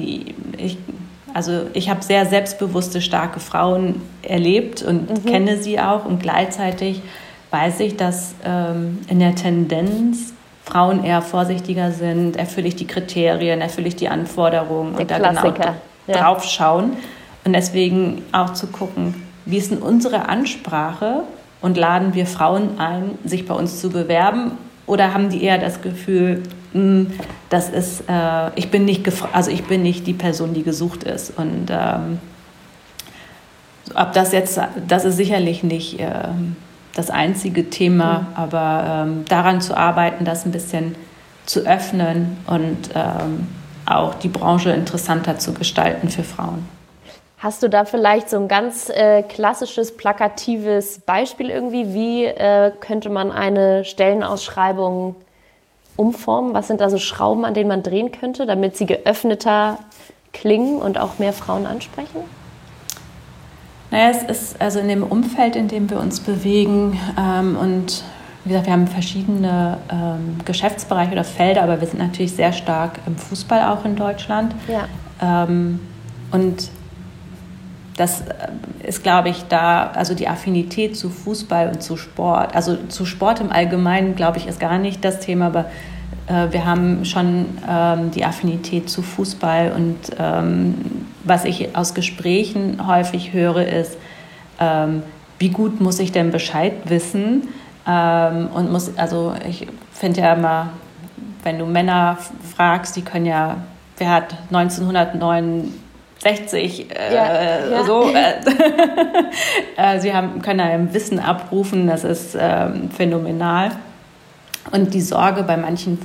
ich habe sehr selbstbewusste, starke Frauen erlebt und kenne sie auch und gleichzeitig weiß ich, dass in der Tendenz Frauen eher vorsichtiger sind, erfülle ich die Kriterien, erfülle ich die Anforderungen und da genau drauf schauen. Und deswegen auch zu gucken, wie ist denn unsere Ansprache und laden wir Frauen ein, sich bei uns zu bewerben oder haben die eher das Gefühl, das ist, ich bin nicht die Person, die gesucht ist. Und das ist sicherlich nicht das einzige Thema, aber daran zu arbeiten, das ein bisschen zu öffnen und auch die Branche interessanter zu gestalten für Frauen. Hast du da vielleicht so ein ganz klassisches, plakatives Beispiel irgendwie? Wie könnte man eine Stellenausschreibung umformen? Was sind da so Schrauben, an denen man drehen könnte, damit sie geöffneter klingen und auch mehr Frauen ansprechen? Naja, es ist also in dem Umfeld, in dem wir uns bewegen und wie gesagt, wir haben verschiedene Geschäftsbereiche oder Felder, aber wir sind natürlich sehr stark im Fußball auch in Deutschland. Ja. Und das ist, glaube ich, also die Affinität zu Fußball und zu Sport, also zu Sport im Allgemeinen, glaube ich, ist gar nicht das Thema, aber wir haben schon die Affinität zu Fußball und was ich aus Gesprächen häufig höre, ist, wie gut muss ich denn Bescheid wissen? Ich finde ja immer, wenn du Männer fragst, die können ja, wer hat 1969 sie können ein Wissen abrufen, das ist phänomenal. Und die Sorge bei manchen,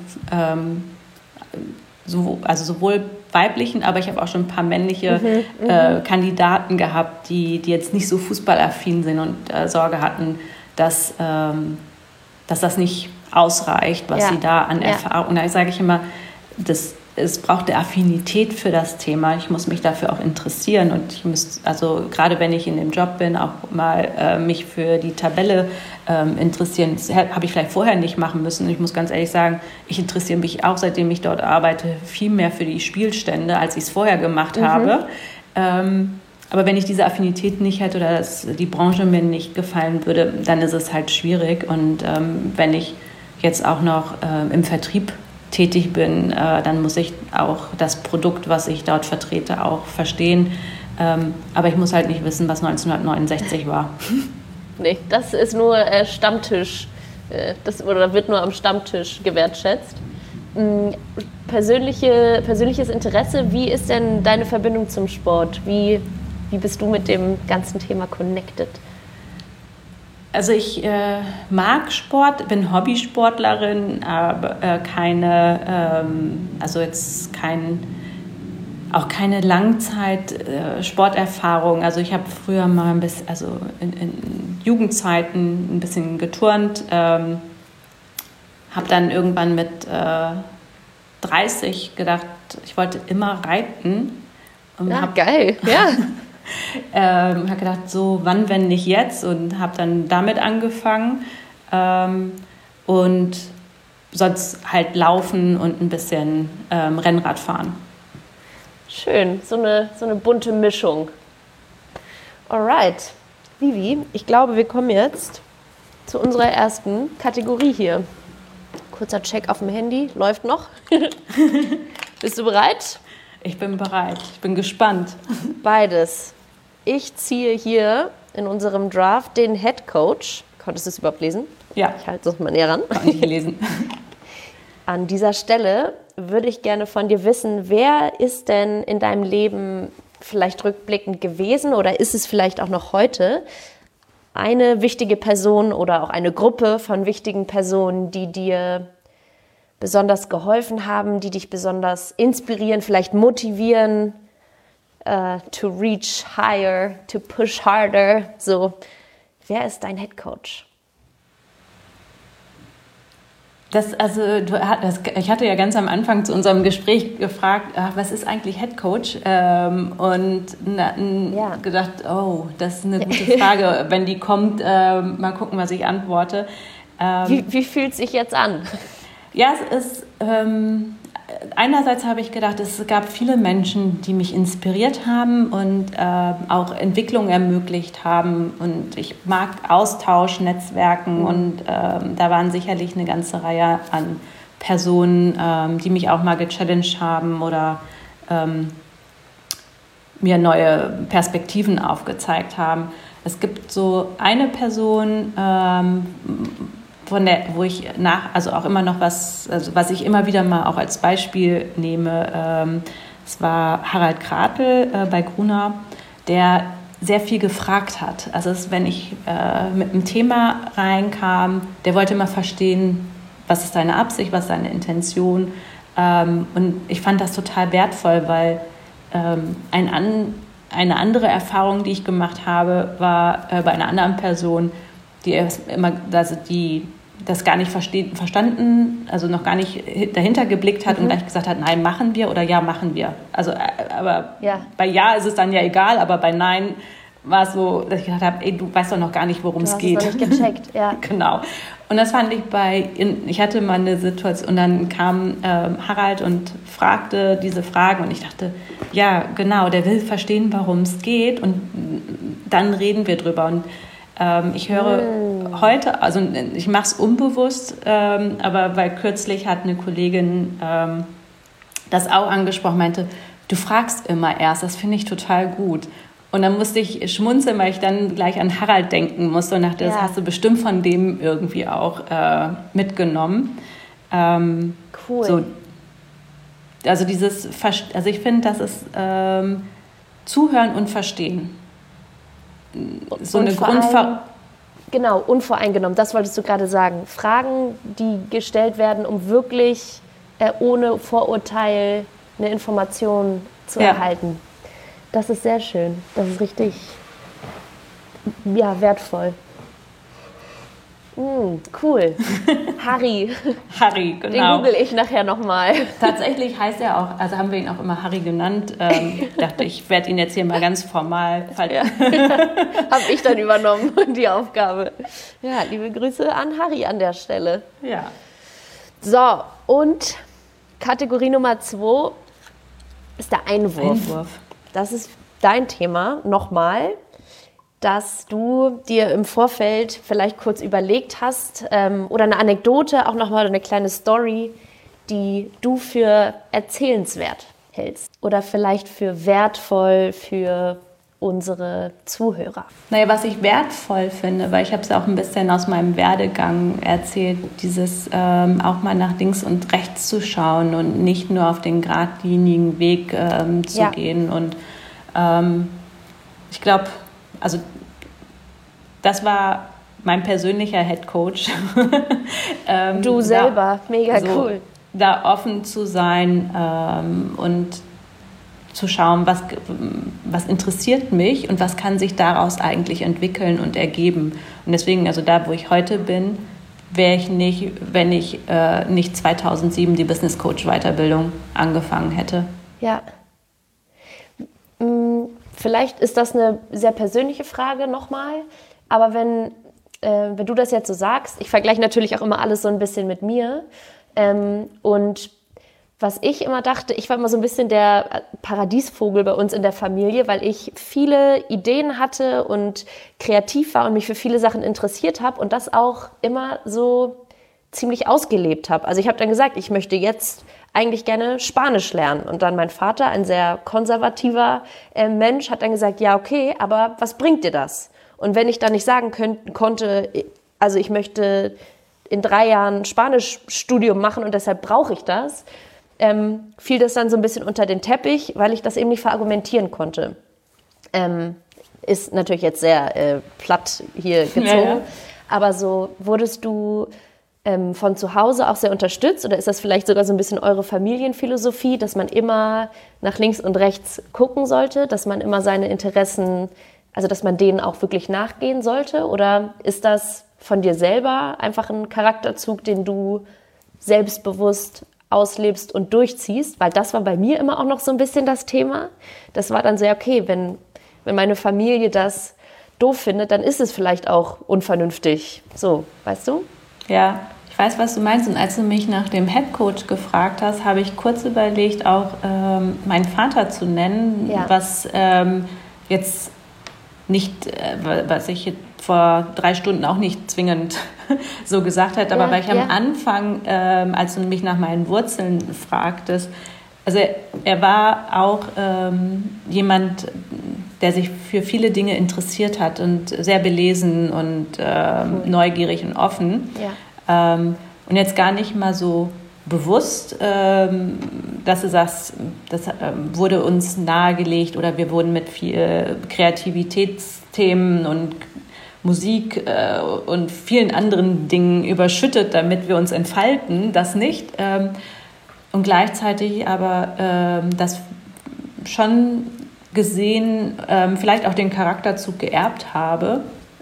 sowohl weiblichen, aber ich habe auch schon ein paar männliche Kandidaten gehabt, die jetzt nicht so fußballaffin sind und Sorge hatten, dass das nicht ausreicht, was sie da an Erfahrung. Da sage ich immer, es braucht eine Affinität für das Thema. Ich muss mich dafür auch interessieren und ich muss, also gerade wenn ich in dem Job bin, auch mal mich für die Tabelle interessieren. Das habe ich vielleicht vorher nicht machen müssen. Ich muss ganz ehrlich sagen, ich interessiere mich auch, seitdem ich dort arbeite, viel mehr für die Spielstände, als ich es vorher gemacht habe. Aber wenn ich diese Affinität nicht hätte oder die Branche mir nicht gefallen würde, dann ist es halt schwierig. Und wenn ich jetzt auch noch im Vertrieb tätig bin, dann muss ich auch das Produkt, was ich dort vertrete, auch verstehen. Aber ich muss halt nicht wissen, was 1969 war. Nee, das ist nur Stammtisch. Oder wird nur am Stammtisch gewertschätzt. Persönliches Interesse, wie ist denn deine Verbindung zum Sport? Wie bist du mit dem ganzen Thema connected? Also ich mag Sport, bin Hobbysportlerin, aber keine Langzeit-Sporterfahrung. Also ich habe früher mal ein bisschen, also in Jugendzeiten ein bisschen geturnt, habe dann irgendwann mit 30 gedacht, ich wollte immer reiten. Geil, ja. Habe gedacht, so wann, wenn nicht jetzt, und habe dann damit angefangen und sonst halt laufen und ein bisschen Rennrad fahren. Schön, so eine bunte Mischung. Alright, Vivi, ich glaube, wir kommen jetzt zu unserer ersten Kategorie hier. Kurzer Check auf dem Handy, läuft noch. Bist du bereit? Ich bin bereit, ich bin gespannt. Beides. Ich ziehe hier in unserem Draft den Head Coach. Konntest du es überhaupt lesen? Ja. Ich halte es mal näher ran. Kann ich lesen. An dieser Stelle würde ich gerne von dir wissen, wer ist denn in deinem Leben vielleicht rückblickend gewesen oder ist es vielleicht auch noch heute eine wichtige Person oder auch eine Gruppe von wichtigen Personen, die dir besonders geholfen haben, die dich besonders inspirieren, vielleicht motivieren, to reach higher, to push harder. So, wer ist dein Head Coach? Ich hatte ja ganz am Anfang zu unserem Gespräch gefragt, was ist eigentlich Head Coach? Gedacht, oh, das ist eine gute Frage. Wenn die kommt, mal gucken, was ich antworte. Wie fühlt es sich jetzt an? Ja, es ist, einerseits habe ich gedacht, es gab viele Menschen, die mich inspiriert haben und auch Entwicklung ermöglicht haben. Und ich mag Austausch, Netzwerken und da waren sicherlich eine ganze Reihe an Personen, die mich auch mal gechallenged haben oder mir neue Perspektiven aufgezeigt haben. Es gibt so eine Person, wo ich auch immer noch was ich immer wieder mal auch als Beispiel nehme, es war Harald Kratel bei Gruner, der sehr viel gefragt hat. Also wenn ich mit einem Thema reinkam, der wollte immer verstehen, was ist deine Absicht, was ist deine Intention. Und ich fand das total wertvoll, weil eine andere Erfahrung, die ich gemacht habe, war bei einer anderen Person, die das gar nicht verstanden, also noch gar nicht dahinter geblickt hat und gleich gesagt hat, nein, machen wir oder ja, machen wir. Also, aber bei ja ist es dann ja egal, aber bei nein war es so, dass ich gedacht habe, ey, du weißt doch noch gar nicht, worum es geht. Du hast es noch nicht gecheckt, ja. Genau. Und das fand ich ich hatte mal eine Situation und dann kam Harald und fragte diese Fragen und ich dachte, ja, genau, der will verstehen, worum es geht und dann reden wir drüber. Und ich höre heute, also ich mache es unbewusst, aber weil kürzlich hat eine Kollegin das auch angesprochen, meinte, du fragst immer erst, das finde ich total gut. Und dann musste ich schmunzeln, weil ich dann gleich an Harald denken musste und dachte, das hast du bestimmt von dem irgendwie auch mitgenommen. Cool. So, also ich finde, das ist Zuhören und Verstehen. So eine Genau, unvoreingenommen, das wolltest du gerade sagen. Fragen, die gestellt werden, um wirklich ohne Vorurteil eine Information zu erhalten. Das ist sehr schön. Das ist richtig, wertvoll. Cool. Harry. Harry, genau. Den google ich nachher nochmal. Tatsächlich heißt er auch, also haben wir ihn auch immer Harry genannt. Ich dachte, ich werde ihn jetzt hier mal ganz formal Habe ich dann übernommen, die Aufgabe. Ja, liebe Grüße an Harry an der Stelle. Ja. So, und Kategorie Nummer 2 ist der Einwurf. Das ist dein Thema, nochmal, dass du dir im Vorfeld vielleicht kurz überlegt hast oder eine Anekdote, auch nochmal eine kleine Story, die du für erzählenswert hältst oder vielleicht für wertvoll für unsere Zuhörer. Naja, was ich wertvoll finde, weil ich habe es auch ein bisschen aus meinem Werdegang erzählt, dieses auch mal nach links und rechts zu schauen und nicht nur auf den geradlinigen Weg zu gehen. Und ich glaube, also das war mein persönlicher Head Coach. Du selber, mega cool. Da offen zu sein und zu schauen, was interessiert mich und was kann sich daraus eigentlich entwickeln und ergeben. Und deswegen, also da, wo ich heute bin, wäre ich nicht, wenn ich nicht 2007 die Business Coach Weiterbildung angefangen hätte. Ja. Vielleicht ist das eine sehr persönliche Frage nochmal, aber wenn du das jetzt so sagst, ich vergleiche natürlich auch immer alles so ein bisschen mit mir und was ich immer dachte, ich war immer so ein bisschen der Paradiesvogel bei uns in der Familie, weil ich viele Ideen hatte und kreativ war und mich für viele Sachen interessiert habe und das auch immer so ziemlich ausgelebt habe. Also ich habe dann gesagt, ich möchte jetzt eigentlich gerne Spanisch lernen. Und dann mein Vater, ein sehr konservativer Mensch, hat dann gesagt, ja okay, aber was bringt dir das? Und wenn ich dann nicht sagen konnte, also ich möchte in 3 Jahren Spanischstudium machen und deshalb brauche ich das, fiel das dann so ein bisschen unter den Teppich, weil ich das eben nicht verargumentieren konnte. Ist natürlich jetzt sehr platt hier gezogen, ja. Aber so wurdest du von zu Hause auch sehr unterstützt oder ist das vielleicht sogar so ein bisschen eure Familienphilosophie, dass man immer nach links und rechts gucken sollte, dass man immer seine Interessen, also dass man denen auch wirklich nachgehen sollte, oder ist das von dir selber einfach ein Charakterzug, den du selbstbewusst auslebst und durchziehst? Weil das war bei mir immer auch noch so ein bisschen das Thema. Das war dann sehr okay, wenn meine Familie das doof findet, dann ist es vielleicht auch unvernünftig. So, weißt du? Ja, ich weiß, was du meinst. Und als du mich nach dem Headcoach gefragt hast, habe ich kurz überlegt, auch meinen Vater zu nennen, ja. Was jetzt nicht, was ich vor 3 Stunden auch nicht zwingend so gesagt hat, aber weil ich am Anfang, als du mich nach meinen Wurzeln fragtest, also er war auch jemand, der sich für viele Dinge interessiert hat und sehr belesen und neugierig und offen. Ja. Und jetzt gar nicht mal so bewusst, dass du sagst, das wurde uns nahegelegt oder wir wurden mit viel Kreativitätsthemen und Musik und vielen anderen Dingen überschüttet, damit wir uns entfalten, das nicht. Und gleichzeitig aber das schon gesehen, vielleicht auch den Charakterzug geerbt habe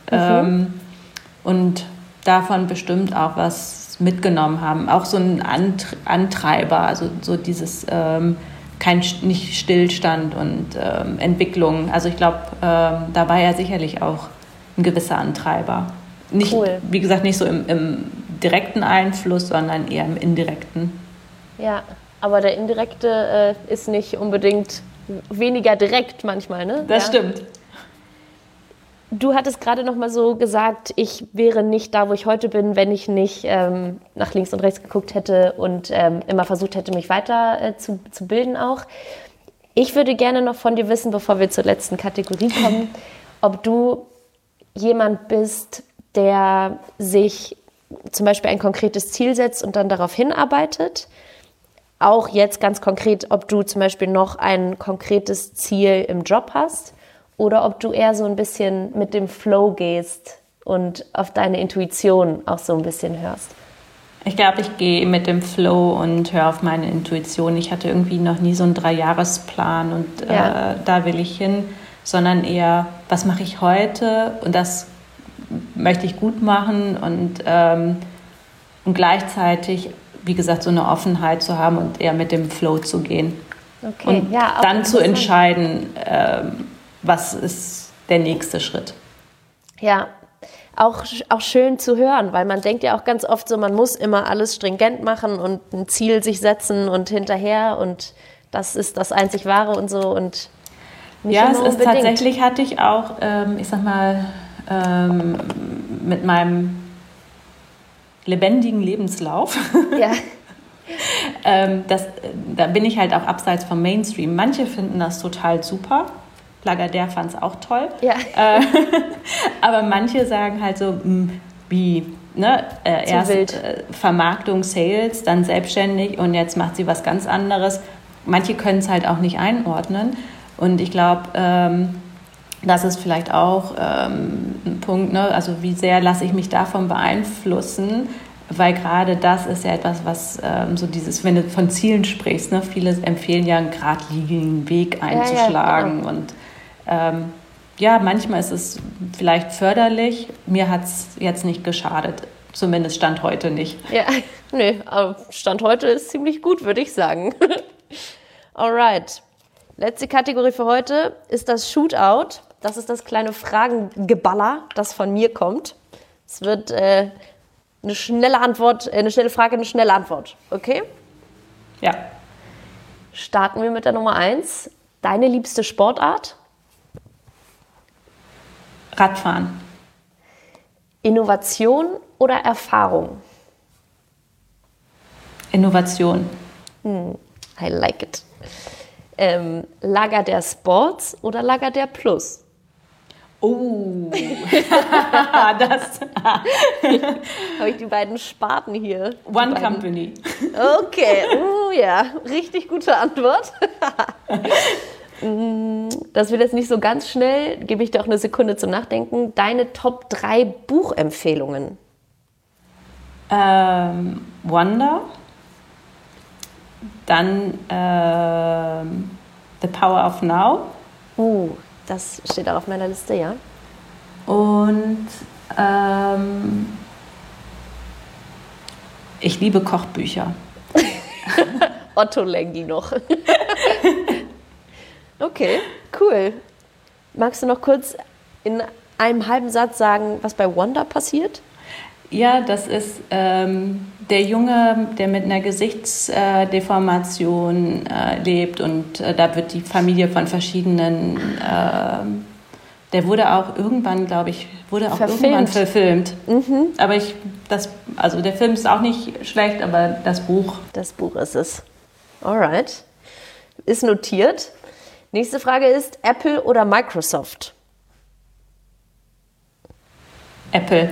und davon bestimmt auch was mitgenommen haben. Auch so ein Antreiber, also so dieses nicht Stillstand und Entwicklung. Also ich glaube, da war ja sicherlich auch ein gewisser Antreiber. Nicht, cool. Wie gesagt, nicht so im direkten Einfluss, sondern eher im indirekten. Ja, aber der indirekte ist nicht unbedingt weniger direkt manchmal, ne? Das stimmt. Du hattest gerade noch mal so gesagt, ich wäre nicht da, wo ich heute bin, wenn ich nicht nach links und rechts geguckt hätte und immer versucht hätte, mich weiter zu bilden auch. Ich würde gerne noch von dir wissen, bevor wir zur letzten Kategorie kommen, ob du jemand bist, der sich zum Beispiel ein konkretes Ziel setzt und dann darauf hinarbeitet. Auch jetzt ganz konkret, ob du zum Beispiel noch ein konkretes Ziel im Job hast oder ob du eher so ein bisschen mit dem Flow gehst und auf deine Intuition auch so ein bisschen hörst. Ich glaube, ich gehe mit dem Flow und höre auf meine Intuition. Ich hatte irgendwie noch nie so einen 3-Jahresplan und da will ich hin, sondern eher, was mache ich heute und das möchte ich gut machen und gleichzeitig, wie gesagt, so eine Offenheit zu haben und eher mit dem Flow zu gehen. Okay. Und dann zu entscheiden, was ist der nächste Schritt. Ja, auch schön zu hören, weil man denkt ja auch ganz oft so, man muss immer alles stringent machen und ein Ziel sich setzen und hinterher und das ist das einzig Wahre und so und nicht ja, es ist tatsächlich, hatte ich auch, ich sag mal, mit meinem lebendigen Lebenslauf, ja. Da bin ich halt auch abseits vom Mainstream. Manche finden das total super. Lagardère fand es auch toll. Ja. Aber manche sagen halt so, wie, ne? Erst Vermarktung, Sales, dann selbstständig und jetzt macht sie was ganz anderes. Manche können es halt auch nicht einordnen. Und ich glaube, das ist vielleicht auch ein Punkt, ne? Also wie sehr lasse ich mich davon beeinflussen, weil gerade das ist ja etwas, was so dieses, wenn du von Zielen sprichst, ne? Viele empfehlen ja einen geradlinigen Weg einzuschlagen. Ja, und manchmal ist es vielleicht förderlich. Mir hat es jetzt nicht geschadet, zumindest Stand heute nicht. Ja, nee, aber Stand heute ist ziemlich gut, würde ich sagen. Alright. Letzte Kategorie für heute ist das Shootout. Das ist das kleine Fragengeballer, das von mir kommt. Es wird eine schnelle Frage, eine schnelle Antwort. Okay? Ja. Starten wir mit der Nummer 1. Deine liebste Sportart? Radfahren. Innovation oder Erfahrung? Innovation. I like it. Lager der Sports oder Lager der Plus? Oh, das Habe ich die beiden Sparten hier. One Company. Okay, ja, richtig gute Antwort. Das wird jetzt nicht so ganz schnell, gebe ich dir auch eine Sekunde zum Nachdenken. Deine Top 3 Buchempfehlungen? Wonder. Dann The Power of Now. Das steht auch auf meiner Liste, ja. Und ich liebe Kochbücher. Otto Lengi noch. Okay, cool. Magst du noch kurz in einem halben Satz sagen, was bei Wonder passiert? Ja, das ist der Junge, der mit einer Gesichtsdeformation lebt und da wird die Familie von verschiedenen, der wurde auch irgendwann, glaube ich, verfilmt. Aber der Film ist auch nicht schlecht, aber das Buch. Das Buch ist es. Alright. Ist notiert. Nächste Frage ist, Apple oder Microsoft? Apple.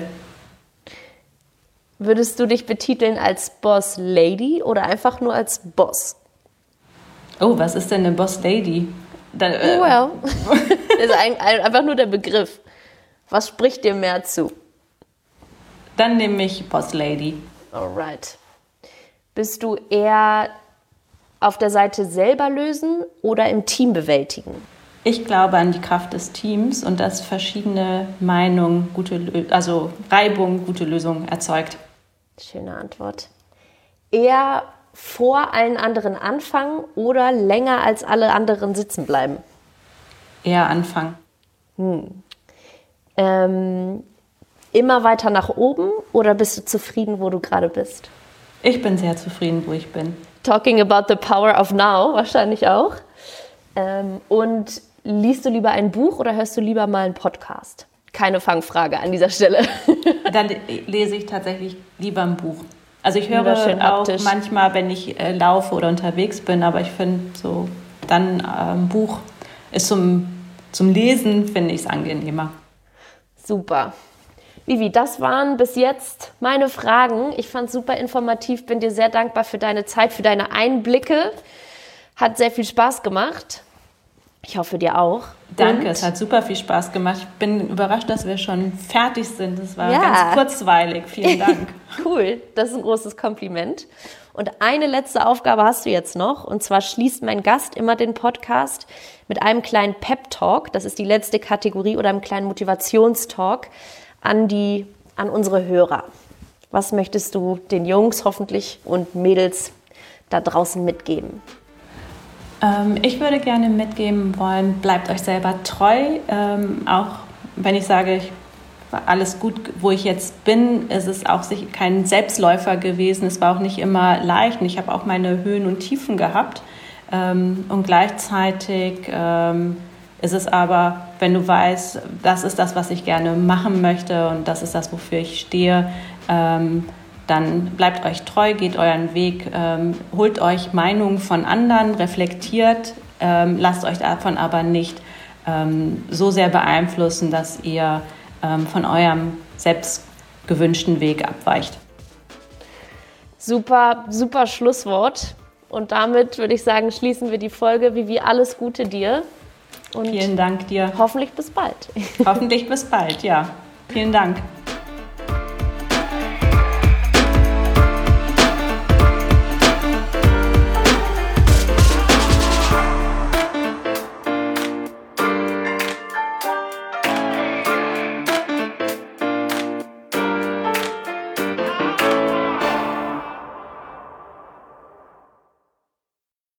Würdest du dich betiteln als Boss Lady oder einfach nur als Boss? Oh, was ist denn eine Boss Lady? Well, das ist einfach nur der Begriff. Was spricht dir mehr zu? Dann nehme ich Boss Lady. Alright. Bist du eher auf der Seite selber lösen oder im Team bewältigen? Ich glaube an die Kraft des Teams und dass verschiedene Meinungen, Reibung, gute Lösungen erzeugt. Schöne Antwort. Eher vor allen anderen anfangen oder länger als alle anderen sitzen bleiben? Eher anfangen. Immer weiter nach oben oder bist du zufrieden, wo du gerade bist? Ich bin sehr zufrieden, wo ich bin. Talking about the power of now, wahrscheinlich auch. Und liest du lieber ein Buch oder hörst du lieber mal einen Podcast? Keine Fangfrage an dieser Stelle. Dann lese ich tatsächlich lieber ein Buch. Also ich höre auch manchmal, wenn ich laufe oder unterwegs bin, aber ich finde so, dann ein Buch ist zum Lesen, finde ich es angenehmer. Super. Vivi, das waren bis jetzt meine Fragen. Ich fand es super informativ, bin dir sehr dankbar für deine Zeit, für deine Einblicke. Hat sehr viel Spaß gemacht. Ich hoffe, dir auch. Danke, es hat super viel Spaß gemacht. Ich bin überrascht, dass wir schon fertig sind. Das war ganz kurzweilig. Vielen Dank. Cool, das ist ein großes Kompliment. Und eine letzte Aufgabe hast du jetzt noch. Und zwar schließt mein Gast immer den Podcast mit einem kleinen Pep-Talk. Das ist die letzte Kategorie oder einem kleinen Motivationstalk an unsere Hörer. Was möchtest du den Jungs hoffentlich und Mädels da draußen mitgeben? Ich würde gerne mitgeben wollen, bleibt euch selber treu. Auch wenn ich sage, alles gut, wo ich jetzt bin, ist es auch kein Selbstläufer gewesen. Es war auch nicht immer leicht. Und ich habe auch meine Höhen und Tiefen gehabt. Und gleichzeitig ist es aber, wenn du weißt, das ist das, was ich gerne machen möchte und das ist das, wofür ich stehe, dann bleibt euch treu, geht euren Weg, holt euch Meinungen von anderen, reflektiert, lasst euch davon aber nicht so sehr beeinflussen, dass ihr von eurem selbst gewünschten Weg abweicht. Super, super Schlusswort. Und damit würde ich sagen, schließen wir die Folge. Vivi, alles Gute dir. Und vielen Dank dir. Hoffentlich bis bald. Hoffentlich bis bald, ja. Vielen Dank.